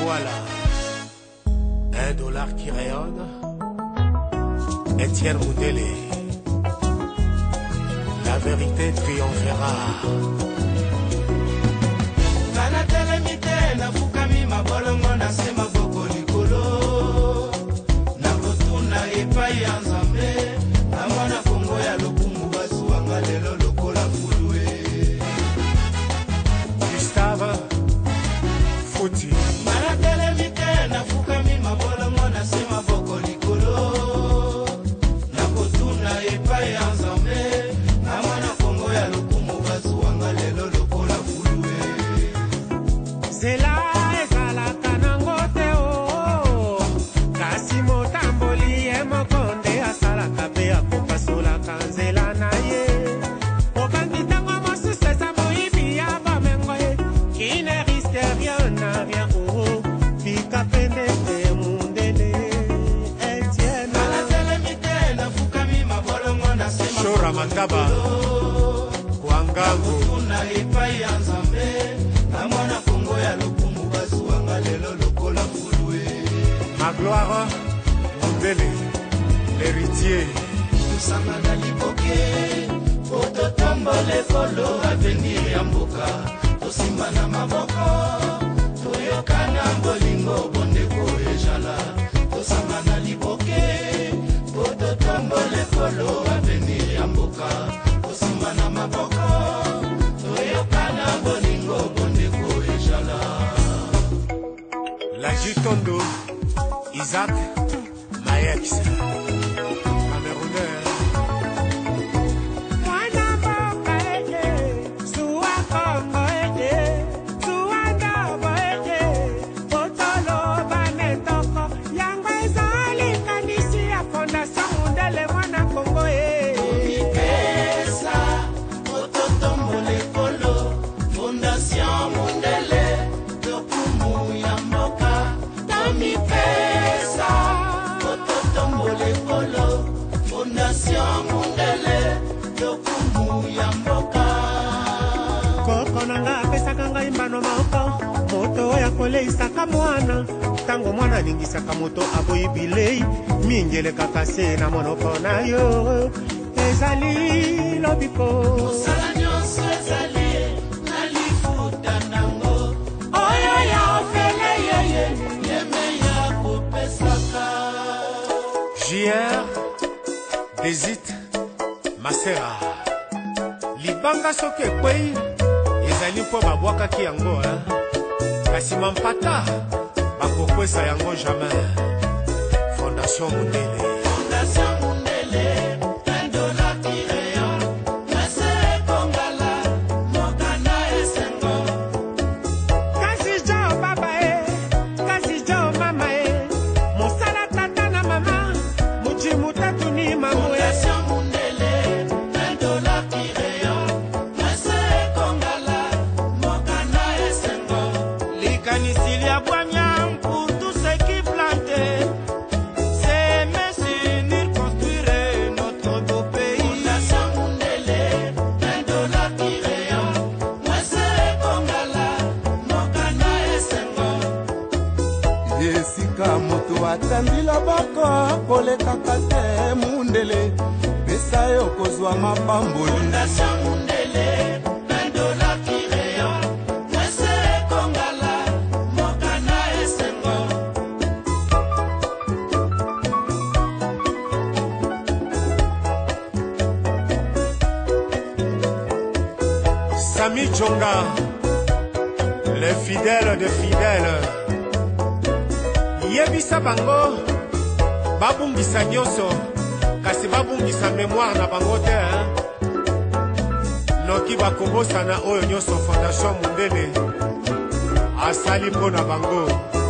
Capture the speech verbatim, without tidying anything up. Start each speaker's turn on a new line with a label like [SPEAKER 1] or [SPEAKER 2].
[SPEAKER 1] voilà, un dollar qui rayonne. Étienne Moundélé, la vérité triomphera.
[SPEAKER 2] Kanatelemite na fukami mabolongo na sema boko likolo na kotuna epai ya Nzambe na mwana Kongo ya lokumu basuwanga lelo lokola fulwe.
[SPEAKER 1] Gustave Fouti.
[SPEAKER 2] Kanatelemite na fukami mabolongo na sema boko likolo na kotuna epai ya Nzambe na mwana Kongo ya lokumu basuwanga lelo lokola fulwe.
[SPEAKER 3] Zela ezalaka nango te o kasi motamboli ye mokonde asalaka mpe akopasolaka nzela na ye okangi ntango mosusu eza moyibi ya bomengo ye qui ne risque rien na rien oo fika pende te Moundélé Étienne
[SPEAKER 2] Kanatelemi te nafukami mabolongo na sema
[SPEAKER 1] Shora Mataba Kwangango
[SPEAKER 2] kuna epai ya Nzambe na mwana Kongo ya lokumu basuwanga lelo lokola fulwe.
[SPEAKER 1] Magloire Moundélé, l'héritier.
[SPEAKER 2] Tusanga na liboke ototombole kolo avenir ya mboka tosimba na maboko toyokana bolingo bondeko ejala tosanga na liboke ototombole kolo avenir ya mboka tosimba na maboko toyokana bolingo bondeko ejala.
[SPEAKER 1] La Jitondo, Isaac Mayex, Camerounais.
[SPEAKER 3] mwana mboka eke zuwa Kongo eke zuwa ndobo eke otoloba netoko yango ezali kanisi ya fondation Moundélé mwana Kongo e
[SPEAKER 2] Pesa, ototombole kolo, Fondation Moundélé, lokumu ya mboka. Tomi pesa, ototombole kolo, Fondation Moundélé, lokumu ya mboka.
[SPEAKER 3] koko nanga apesaka ngai mbano moko moto oyo akoleisaka mwana ntango mwana aningisaka moto aboyi bilei mingi elekaka se na monoko na yo ezali lobiko
[SPEAKER 2] Mosala nyonso ezali na lifuta nango, oyo ya ofele yeye, yeme ya kopesaka.
[SPEAKER 1] J R Desit Masera. Libanga soki ekwei ezali mpo babwakaki yango eh? Kasi mampata bakokwesa yango jamais. Fondation Moundélé.
[SPEAKER 2] Fondation Moundélé, un dollar qui rayonne, Mese Kongala, Mokana Esengo.
[SPEAKER 3] kasi jo baba e kasi jo mama e mosala tata na mama mojimu tatu ni mamu e
[SPEAKER 2] Fondation Moundélé, un dollar qui rayonne, Mese Kongala, Mokana Esengo.
[SPEAKER 3] likanisi lia bwanya pour tous ceux qui plantent c'est mesure construire notre beau pays
[SPEAKER 2] Fondation Moundélé, un dollar qui rayonne, Mese Kongala, Mokana Esengo.
[SPEAKER 4] esika moto atandi loboko kolekaka te Moundélé pesa yo kozwa mapamboli.
[SPEAKER 2] Fondation Moundélé, un dollar qui rayonne, Mese Kongala, Mokana Esengo.
[SPEAKER 1] Sami Djonga, le fidèle de fidèles. Yebisa bango, babungisa nyonso, kasi babungisa mémoire na bango te. Hein? Noki bakobosana oyo nyonso Fondation Moundélé asali mpo na bango.